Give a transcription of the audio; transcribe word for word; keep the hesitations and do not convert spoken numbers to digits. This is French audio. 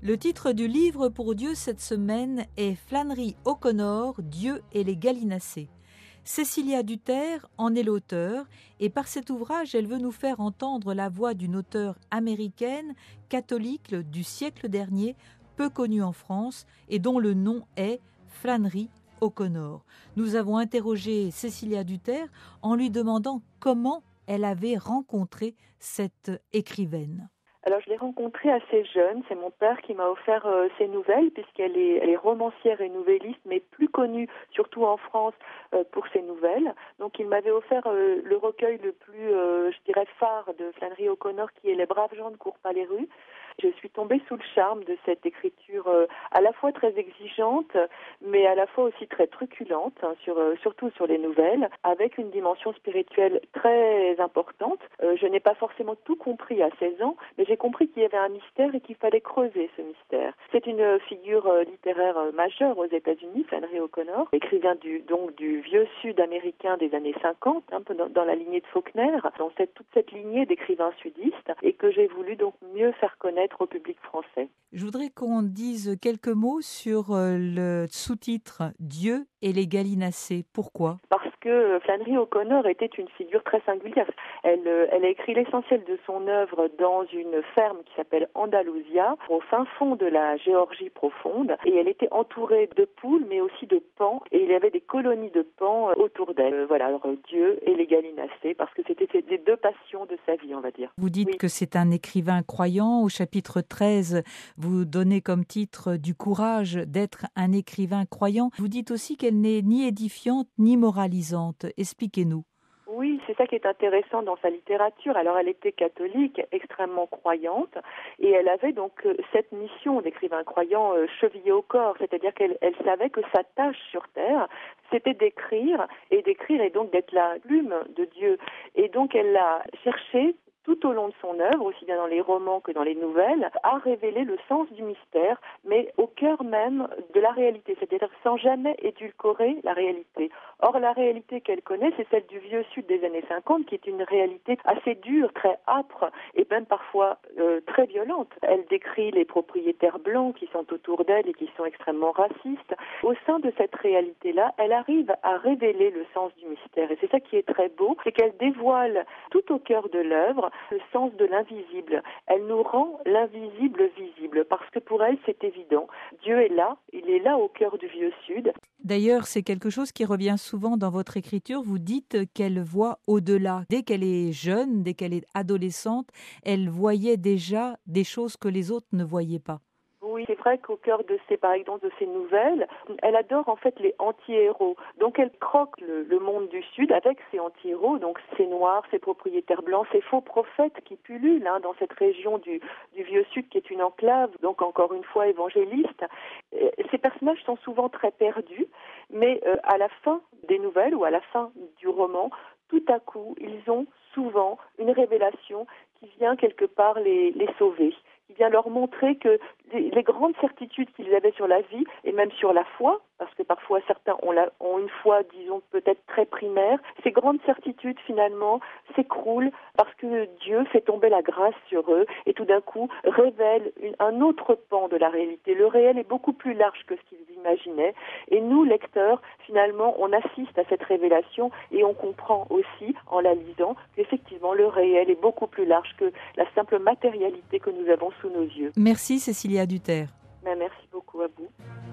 Le titre du livre pour Dieu cette semaine est Flannery O'Connor, Dieu et les gallinacés. Cécilia Duterre en est l'auteur et par cet ouvrage, elle veut nous faire entendre la voix d'une auteure américaine, catholique du siècle dernier, peu connue en France et dont le nom est Flannery O'Connor. Nous avons interrogé Cécilia Duterre en lui demandant comment elle avait rencontré cette écrivaine. Alors je l'ai rencontrée assez jeune, c'est mon père qui m'a offert euh, ses nouvelles puisqu'elle est, elle est romancière et nouvelliste mais plus connue surtout en France euh, pour ses nouvelles. Donc il m'avait offert euh, le recueil le plus, euh, je dirais, phare de Flannery O'Connor qui est Les braves gens ne courent pas les rues. Je suis tombée sous le charme de cette écriture euh, à la fois très exigeante mais à la fois aussi très truculente, hein, sur, euh, surtout sur les nouvelles, avec une dimension spirituelle très importante. Euh, je n'ai pas forcément tout compris à seize ans, mais j'ai compris qu'il y avait un mystère et qu'il fallait creuser ce mystère. C'est une figure euh, littéraire euh, majeure aux États-Unis, Flannery O'Connor, écrivain du, donc du vieux sud américain des années cinquante, un peu dans, dans la lignée de Faulkner, dans cette, toute cette lignée d'écrivains sudistes, et que j'ai voulu donc mieux faire connaître au public français. Je voudrais qu'on dise quelques mots sur le sous-titre « Dieu et les gallinacés ». Pourquoi ? Parce que Flannery O'Connor était une figure très singulière. Elle, elle a écrit l'essentiel de son œuvre dans une ferme qui s'appelle Andalusia, au fin fond de la Géorgie profonde, et elle était entourée de poules, mais aussi de paons, et il y avait des colonies de paons autour d'elle. Voilà, alors Dieu et les gallinacés, parce que c'était les deux passions de sa vie, on va dire. Vous dites oui. que c'est un écrivain croyant. Au chapitre treize, vous donnez comme titre du courage d'être un écrivain croyant. Vous dites aussi qu'elle n'est ni édifiante ni moralisante. Expliquez-nous. Oui, c'est ça qui est intéressant dans sa littérature. Alors, elle était catholique, extrêmement croyante, et elle avait donc cette mission d'écrivain croyant euh, chevillée au corps, c'est-à-dire qu'elle elle savait que sa tâche sur Terre, c'était d'écrire, et d'écrire et donc d'être la plume de Dieu. Et donc, elle l'a cherché tout au long de son œuvre, aussi bien dans les romans que dans les nouvelles, à révéler le sens du mystère, mais au cœur même de la réalité, c'est-à-dire sans jamais édulcorer la réalité. Or, la réalité qu'elle connaît, c'est celle du vieux sud des années cinquante, qui est une réalité assez dure, très âpre, et même parfois euh, très violente. Elle décrit les propriétaires blancs qui sont autour d'elle et qui sont extrêmement racistes. Au sein de cette réalité-là, elle arrive à révéler le sens du mystère. Et c'est ça qui est très beau, c'est qu'elle dévoile tout au cœur de l'œuvre le sens de l'invisible. Elle nous rend l'invisible visible parce que pour elle, c'est évident. Dieu est là, il est là au cœur du vieux sud. D'ailleurs, c'est quelque chose qui revient souvent dans votre écriture. Vous dites qu'elle voit au-delà. Dès qu'elle est jeune, dès qu'elle est adolescente, elle voyait déjà des choses que les autres ne voyaient pas. Oui, c'est vrai qu'au cœur de ses, par exemple, de ses nouvelles, elle adore en fait les anti-héros. Donc elle croque le, le monde du Sud avec ses anti-héros, donc ses noirs, ses propriétaires blancs, ces faux prophètes qui pullulent hein, dans cette région du, du Vieux Sud qui est une enclave, donc encore une fois évangéliste. Et ces personnages sont souvent très perdus, mais euh, à la fin des nouvelles ou à la fin du roman, tout à coup, ils ont souvent une révélation qui vient quelque part les, les sauver, qui vient leur montrer que les, les grandes certitudes qu'ils avaient sur la vie et même sur la foi, parce que parfois certains ont, la, ont une foi, disons, peut-être très primaire, ces grandes certitudes finalement s'écroulent parce que Dieu fait tomber la grâce sur eux et tout d'un coup révèle une, un autre pan de la réalité. Le réel est beaucoup plus large que ce qu'ils imaginaient et nous, lecteurs, finalement, on assiste à cette révélation et on comprend aussi, en la lisant, qu'effectivement le réel est beaucoup plus large que la simple matérialité que nous avons sous nos yeux. Merci Cécilia Duterre. Mais merci beaucoup à vous.